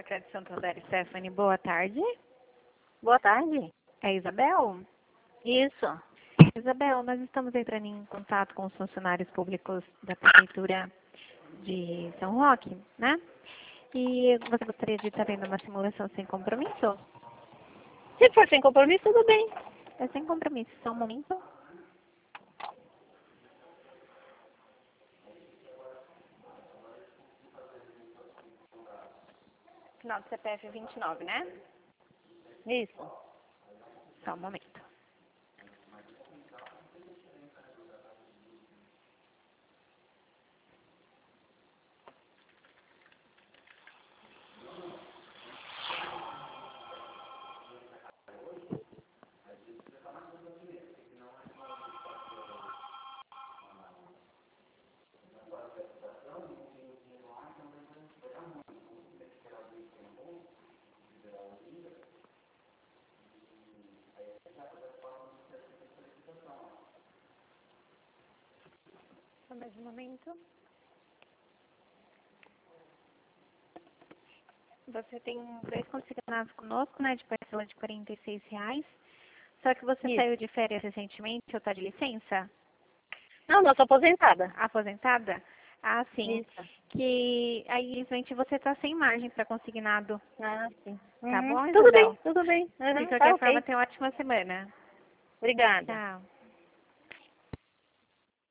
Facred Santander, Stephanie, boa tarde. Boa tarde. É Isabel? Isso. Isabel, nós estamos entrando em contato com os funcionários públicos da Prefeitura de São Roque, né? E você gostaria de estar vendo uma simulação sem compromisso? Se for sem compromisso, tudo bem. É sem compromisso, só um momento. Final do CPF 29, né? Isso. Só um momento. Só mais um momento. Você tem 2 consignados conosco, né, de parcela de R$ 46. Só que você Isso. saiu de férias recentemente ou está de licença? Não sou aposentada. Aposentada? Ah, sim. Isso. Que aí, infelizmente, você está sem margem para consignado. Ah, sim. Tá bom, Tudo Isabel? bem, tudo bem. De Tá qualquer forma, ok. tenha uma ótima semana. Obrigada. Tchau.